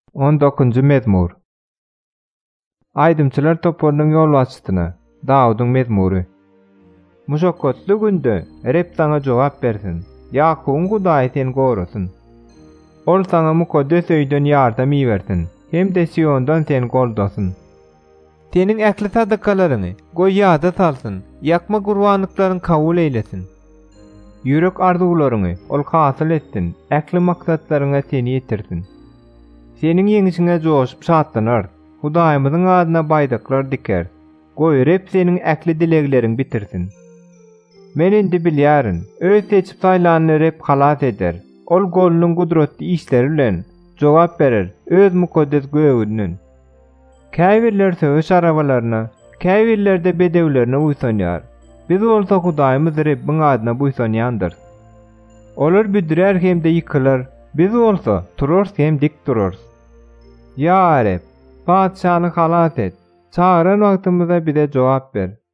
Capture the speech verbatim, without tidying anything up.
on dokuzunjy mezmur. Aýdymçylar toparynyň ýol başçysyna, Dawudyň mezmury. Muşakkatly günde Rep saňa jogap bersin, Ýakubyň Hudaý seni gorasyn. Ol saňa mukaddes öýden ýardam iýersin, hem-de Siondan seni goldasyn. Seniň äkli sadakalaryny goý ýada salsyn, ýakma gurbanlyklaryň kabul eýlesin. Ýürek arzularyny ol hasyl etsin, äkli maksatlaryňa seni ýetirsin. Seniň ýeňişiňe joşup şatlanar, Hudaýymyzyň adyna baýdaklar diker. Goý Rep seniň äkli dilegleriň bitirsin. Men indi bilýärin, öz seçip saýlanyny Rep halat eder. Ol golunyň gudratly işleri bilen jogap berer öz mukaddes göwünden. Käbirler söwüş arabalaryna, käbirler de bedewlerine uýsanýar. Biz bolsa Hudaýymyz Repbiň adyna buýsanýandyr. Olar büdürer hem-de ýykylar, biz bolsa turars hem dik turars. Ya Rep, padşahyny halat et. Çağıran wagtymyzda bize jogap ber.